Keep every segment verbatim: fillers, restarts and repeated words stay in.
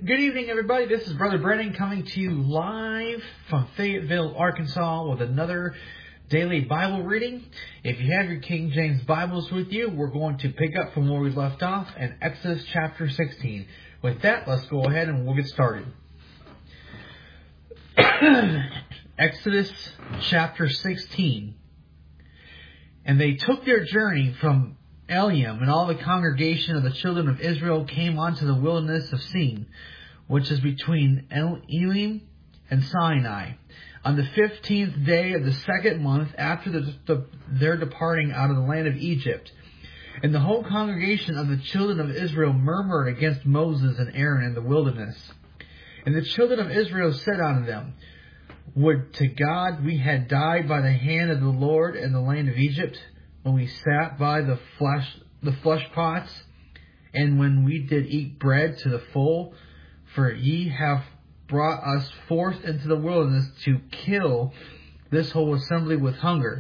Good evening, everybody. This is Brother Brennan coming to you live from Fayetteville, Arkansas with another daily Bible reading. If you have your King James Bibles with you, we're going to pick up from where we left off in Exodus chapter sixteen. With that, let's go ahead and we'll get started. Exodus chapter sixteen. And they took their journey from Elim, and all the congregation of the children of Israel came unto the wilderness of Sin, which is between Elim and Sinai, on the fifteenth day of the second month after the, the, their departing out of the land of Egypt. And the whole congregation of the children of Israel murmured against Moses and Aaron in the wilderness. And the children of Israel said unto them, Would to God we had died by the hand of the Lord in the land of Egypt, when we sat by the flesh the flesh pots, and when we did eat bread to the full, for ye have brought us forth into the wilderness to kill this whole assembly with hunger.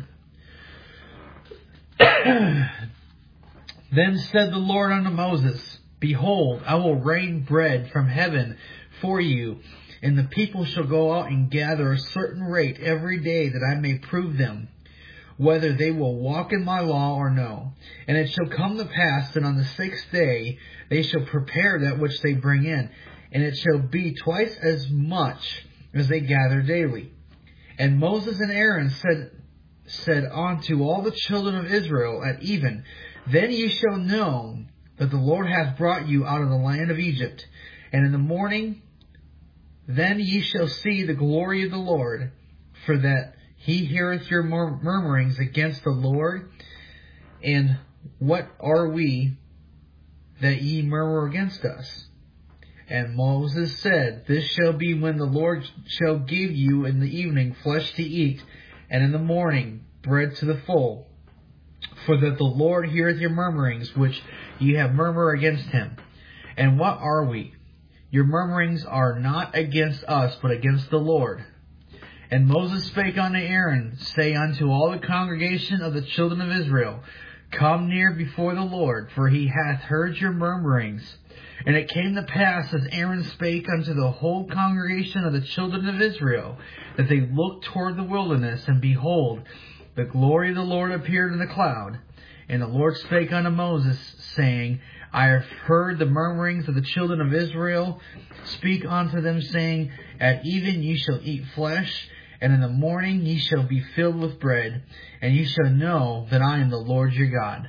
Then said the Lord unto Moses, Behold, I will rain bread from heaven for you, and the people shall go out and gather a certain rate every day, that I may prove them, whether they will walk in my law or no. And it shall come to pass that on the sixth day they shall prepare that which they bring in, and it shall be twice as much as they gather daily. And Moses and Aaron said said unto all the children of Israel at even, Then ye shall know that the Lord hath brought you out of the land of Egypt. And in the morning then ye shall see the glory of the Lord, for that He heareth your mur- murmurings against the Lord. And what are we that ye murmur against us? And Moses said, This shall be when the Lord shall give you in the evening flesh to eat, and in the morning bread to the full. For that the Lord heareth your murmurings, which ye have murmured against him. And what are we? Your murmurings are not against us, but against the Lord. And Moses spake unto Aaron, Say unto all the congregation of the children of Israel, Come near before the Lord, for he hath heard your murmurings. And it came to pass, as Aaron spake unto the whole congregation of the children of Israel, that they looked toward the wilderness, and behold, the glory of the Lord appeared in the cloud. And the Lord spake unto Moses, saying, I have heard the murmurings of the children of Israel. Speak unto them, saying, At even ye shall eat flesh, and in the morning ye shall be filled with bread, and ye shall know that I am the Lord your God.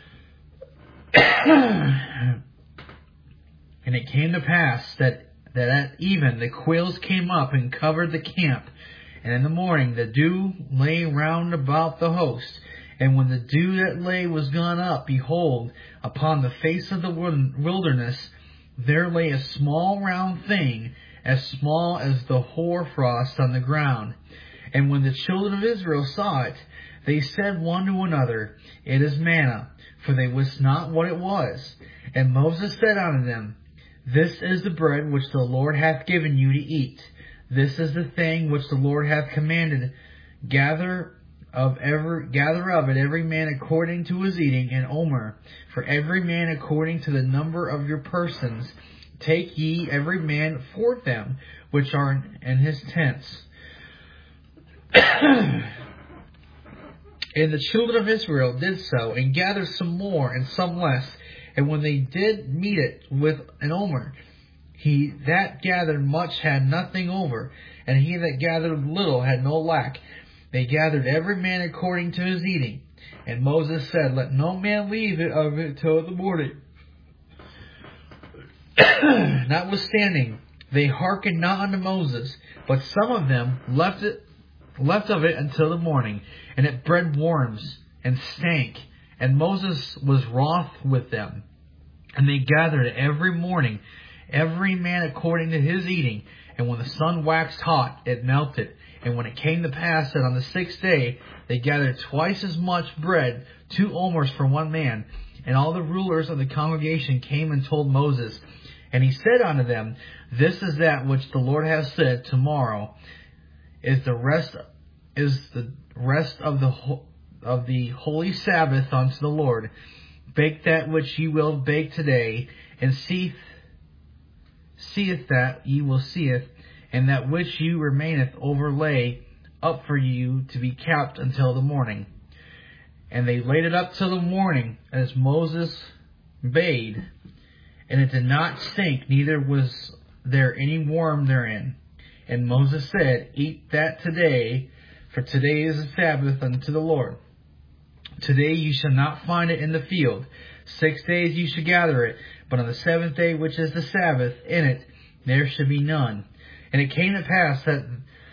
And it came to pass that, that at even the quails came up and covered the camp, and in the morning the dew lay round about the host. And when the dew that lay was gone up, behold, upon the face of the wilderness there lay a small round thing, as small as the hoarfrost on the ground. And when the children of Israel saw it, they said one to another, It is manna, for they wist not what it was. And Moses said unto them, This is the bread which the Lord hath given you to eat. This is the thing which the Lord hath commanded. Gather of every gather of it every man according to his eating, and omer, for every man according to the number of your persons. Take ye every man for them which are in his tents. And the children of Israel did so, and gathered some more and some less. And when they did meet it with an omer, he that gathered much had nothing over, and he that gathered little had no lack. They gathered every man according to his eating. And Moses said, Let no man leave it of it till the morning. Notwithstanding, they hearkened not unto Moses, but some of them left it, left of it until the morning, and it bred worms and stank. And Moses was wroth with them. And they gathered every morning, every man according to his eating. And when the sun waxed hot, it melted. And when it came to pass that on the sixth day they gathered twice as much bread, two omers for one man. And all the rulers of the congregation came and told Moses. And he said unto them, This is that which the Lord hath said, Tomorrow is the rest is the rest of the of the holy Sabbath unto the Lord. Bake that which ye will bake today, and seethe seeth that ye will seeth, and that which you remaineth overlay up for you to be kept until the morning. And they laid it up till the morning, as Moses bade, and it did not stink, neither was there any worm therein. And Moses said, Eat that today, for today is a Sabbath unto the Lord. Today you shall not find it in the field. Six days you shall gather it, but on the seventh day, which is the Sabbath, in it there shall be none. And it came to pass that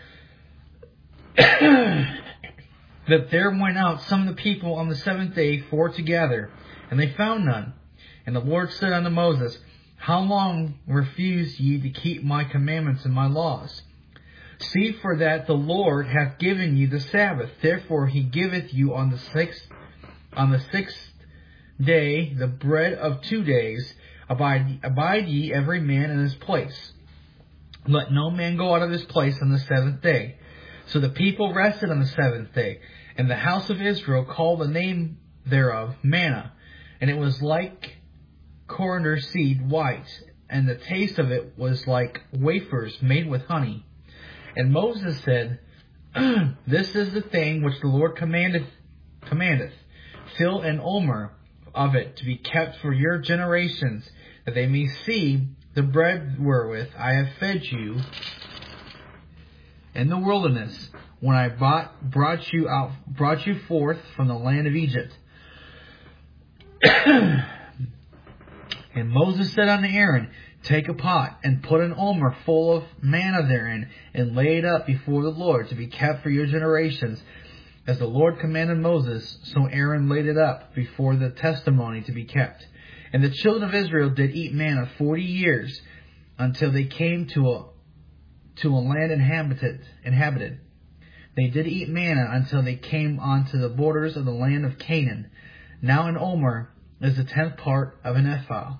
that there went out some of the people on the seventh day for to gather, and they found none. And the Lord said unto Moses, How long refuse ye to keep my commandments and my laws? See for that the Lord hath given you the Sabbath. Therefore he giveth you on the sixth on the sixth day the bread of two days. Abide, abide ye every man in his place. Let no man go out of his place on the seventh day. So the people rested on the seventh day. And the house of Israel called the name thereof manna. And it was like coriander seed white. And the taste of it was like wafers made with honey. And Moses said, This is the thing which the Lord commandeth, commandeth. Fill an omer of it to be kept for your generations, that they may see the bread wherewith I have fed you in the wilderness, when I brought, brought you out, brought you forth from the land of Egypt. And Moses said unto Aaron, Take a pot, and put an omer full of manna therein, and lay it up before the Lord, to be kept for your generations. As the Lord commanded Moses, so Aaron laid it up before the testimony to be kept. And the children of Israel did eat manna forty years, until they came to a to a land inhabited. inhabited. They did eat manna until they came unto the borders of the land of Canaan. Now an omer is the tenth part of an ephah.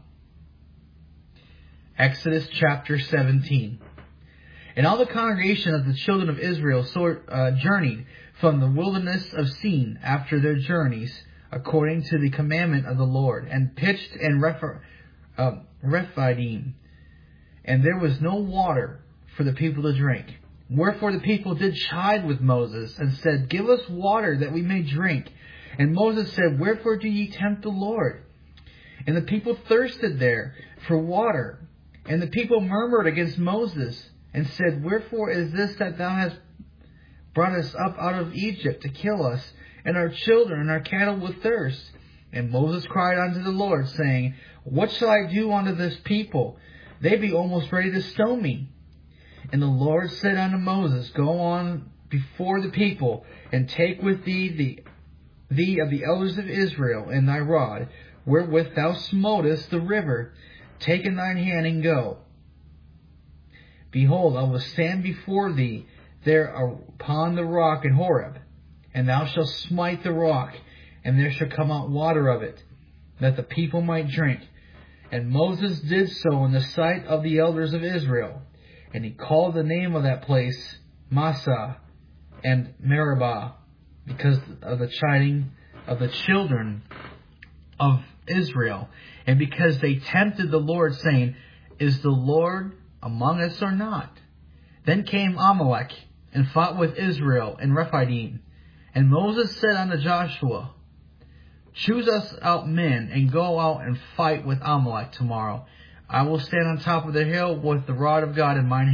Exodus chapter seventeen. And all the congregation of the children of Israel uh, journeyed from the wilderness of Sin after their journeys, according to the commandment of the Lord, and pitched in Reph- uh, Rephidim. And there was no water for the people to drink. Wherefore the people did chide with Moses, and said, Give us water that we may drink. And Moses said, Wherefore do ye tempt the Lord? And the people thirsted there for water. And the people murmured against Moses, and said, Wherefore is this that thou hast brought us up out of Egypt to kill us, and our children and our cattle with thirst? And Moses cried unto the Lord, saying, What shall I do unto this people? They be almost ready to stone me. And the Lord said unto Moses, Go on before the people, and take with thee the thee of the elders of Israel in thy rod, wherewith thou smotest the river. Take in thine hand and go. Behold, I will stand before thee there upon the rock in Horeb, and thou shalt smite the rock, and there shall come out water of it, that the people might drink. And Moses did so in the sight of the elders of Israel. And he called the name of that place Massah and Meribah, because of the chiding of the children of Israel, and because they tempted the Lord, saying, Is the Lord among us or not? Then came Amalek and fought with Israel in Rephidim. And Moses said unto Joshua, Choose us out men, and go out and fight with Amalek tomorrow. I will stand on top of the hill with the rod of God in mine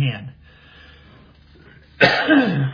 hand.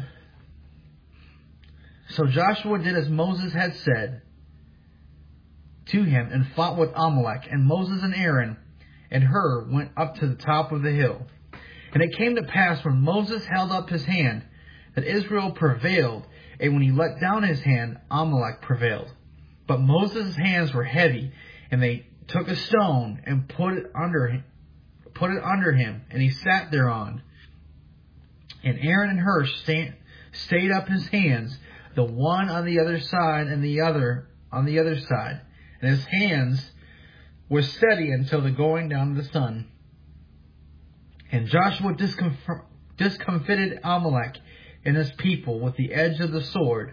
So Joshua did as Moses had said to him, and fought with Amalek. And Moses and Aaron and Hur went up to the top of the hill. And it came to pass, when Moses held up his hand, that Israel prevailed, and when he let down his hand, Amalek prevailed. But Moses' hands were heavy, and they took a stone and put it under him, put it under him, and he sat thereon. And Aaron and Hur stand, stayed up his hands, the one on the other side and the other on the other side. And his hands were steady until the going down of the sun. And Joshua discomf- discomfited Amalek and his people with the edge of the sword.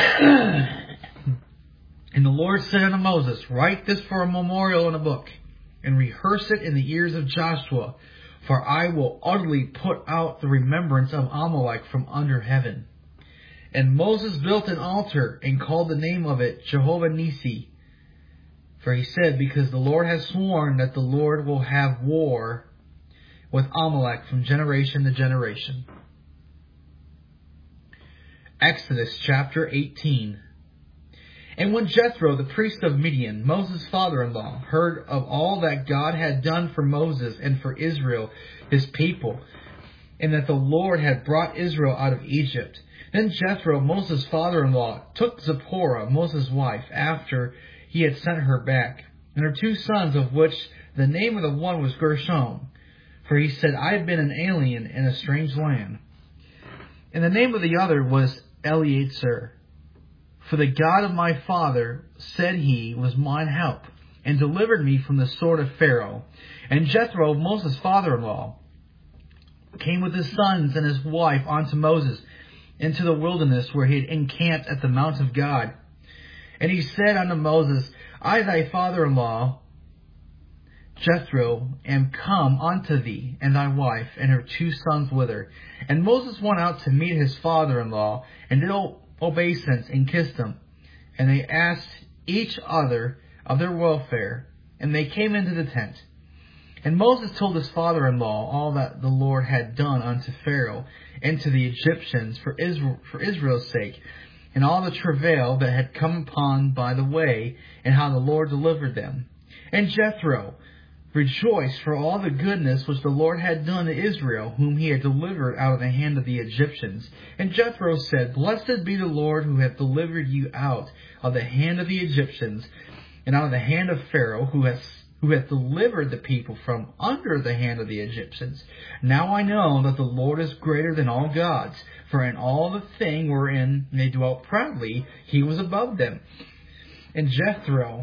And the Lord said unto Moses, Write this for a memorial in a book, and rehearse it in the ears of Joshua, for I will utterly put out the remembrance of Amalek from under heaven. And Moses built an altar and called the name of it Jehovah Nissi. For he said, because the Lord has sworn that the Lord will have war with Amalek from generation to generation. Exodus chapter eighteen. And when Jethro, the priest of Midian, Moses' father-in-law, heard of all that God had done for Moses and for Israel, his people, and that the Lord had brought Israel out of Egypt, then Jethro, Moses' father-in-law, took Zipporah, Moses' wife, after he had sent her back, and her two sons, of which the name of the one was Gershom, for he said, I have been an alien in a strange land. And the name of the other was Eleazar. For the God of my father, said he, was mine help, and delivered me from the sword of Pharaoh. And Jethro, Moses' father-in-law, came with his sons and his wife unto Moses into the wilderness, where he had encamped at the mount of God. And he said unto Moses, I, thy father-in-law, Jethro, am come unto thee, and thy wife, and her two sons with her. And Moses went out to meet his father-in-law, and did obeisance, and kissed him. And they asked each other of their welfare, and they came into the tent. And Moses told his father-in-law all that the Lord had done unto Pharaoh, and to the Egyptians, for Israel, for Israel's sake, and all the travail that had come upon by the way, and how the Lord delivered them. And Jethro rejoiced for all the goodness which the Lord had done to Israel, whom he had delivered out of the hand of the Egyptians. And Jethro said, Blessed be the Lord, who hath delivered you out of the hand of the Egyptians, and out of the hand of Pharaoh, who hath who hath delivered the people from under the hand of the Egyptians. Now I know that the Lord is greater than all gods, for in all the thing wherein they dwelt proudly, he was above them. And Jethro,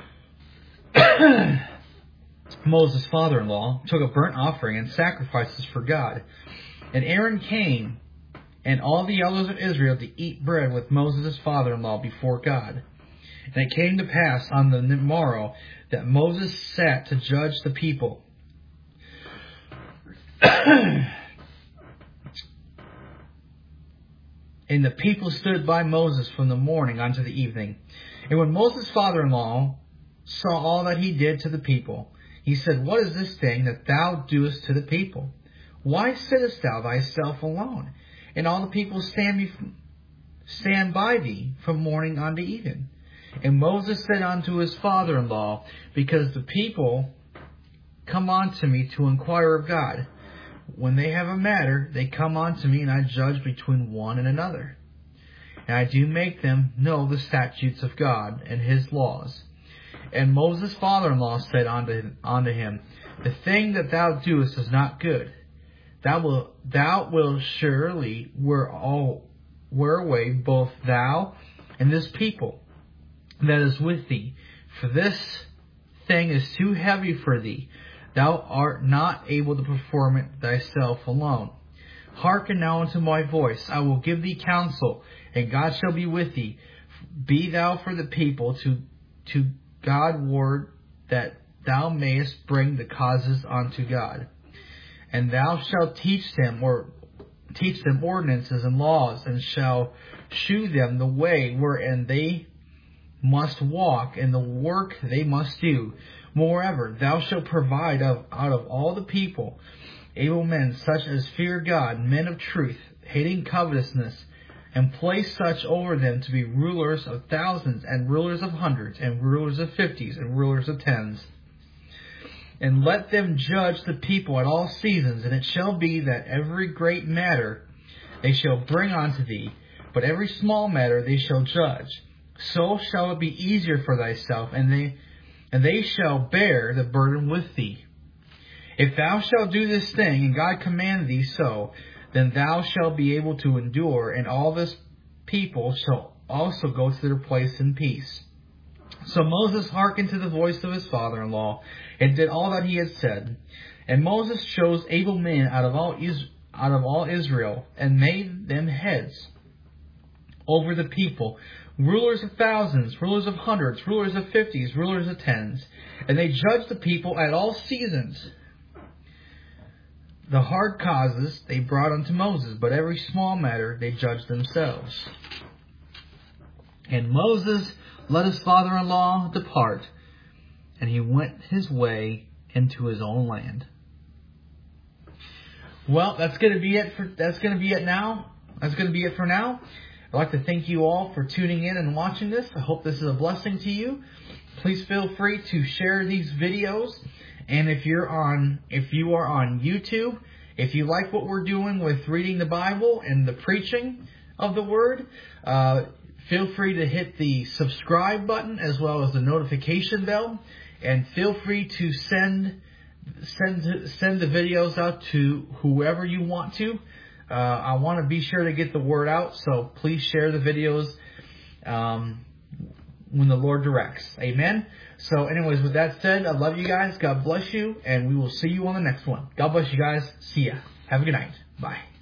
Moses' father-in-law, took a burnt offering and sacrifices for God. And Aaron came, and all the elders of Israel, to eat bread with Moses' father-in-law before God. And it came to pass on the morrow that Moses sat to judge the people. And the people stood by Moses from the morning unto the evening. And when Moses' father-in-law saw all that he did to the people, he said, What is this thing that thou doest to the people? Why sittest thou thyself alone? And all the people stand, bef- stand by thee from morning unto even. And Moses said unto his father-in-law, Because the people come unto me to inquire of God. When they have a matter, they come unto me, and I judge between one and another. And I do make them know the statutes of God and his laws. And Moses' father-in-law said unto, unto him, The thing that thou doest is not good. Thou wilt, thou wilt surely wear, all, wear away both thou and this people that is with thee, for this thing is too heavy for thee. Thou art not able to perform it thyself alone. Hearken now unto my voice. I will give thee counsel, and God shall be with thee. Be thou for the people to to God ward, that thou mayest bring the causes unto God. And thou shalt teach them, or teach them ordinances and laws, and shall shew them the way wherein they must walk, and the work they must do. Moreover, thou shalt provide of, out of all the people able men, such as fear God, men of truth, hating covetousness, and place such over them to be rulers of thousands, and rulers of hundreds, and rulers of fifties, and rulers of tens. And let them judge the people at all seasons, and it shall be that every great matter they shall bring unto thee, but every small matter they shall judge. So shall it be easier for thyself, and they and they shall bear the burden with thee. If thou shalt do this thing, and God command thee so, then thou shalt be able to endure, and all this people shall also go to their place in peace. So Moses hearkened to the voice of his father-in-law, and did all that he had said. And Moses chose able men out of all Is- out of all Israel, and made them heads over the people, rulers of thousands, rulers of hundreds, rulers of fifties, rulers of tens. And they judged the people at all seasons. The hard causes they brought unto Moses, but every small matter they judged themselves. And Moses let his father-in-law depart, and he went his way into his own land. Well, that's going to be it for that's going to be it now. That's going to be it for now. I'd like to thank you all for tuning in and watching this. I hope this is a blessing to you. Please feel free to share these videos. And if you're on, if you are on YouTube, if you like what we're doing with reading the Bible and the preaching of the Word, uh, feel free to hit the subscribe button as well as the notification bell. And feel free to send send send the videos out to whoever you want to. Uh, I want to be sure to get the word out, so please share the videos um, when the Lord directs. Amen? So anyways, with that said, I love you guys. God bless you, and we will see you on the next one. God bless you guys. See ya. Have a good night. Bye.